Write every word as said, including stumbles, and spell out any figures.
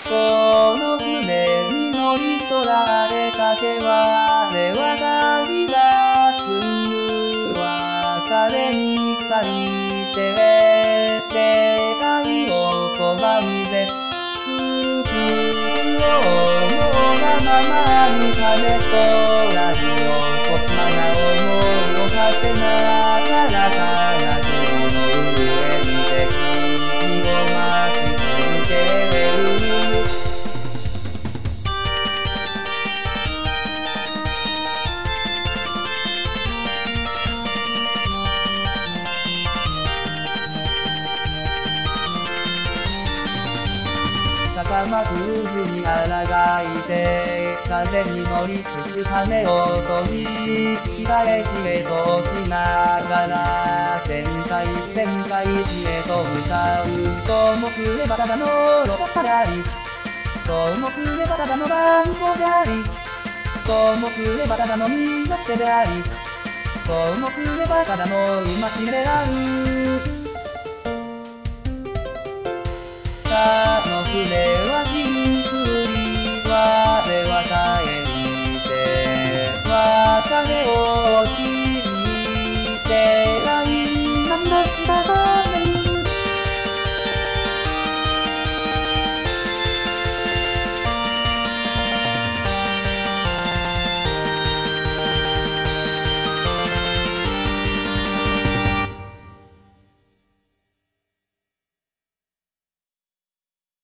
この船に乗り空へかけ我は旅立つ別れに咲いて出会いを拒みぜつつ思うがままに羽空に落とすまな思いを馳せながら金雲の上にて君を待ち続ける坂間空樹に抗いて風に乗りつつ羽を飛び下へ地へと落ちながら旋回旋回地へと向かうともすればただのろかでありともすればただの番号でありともすればただの身勝手でありともすればただの戒めである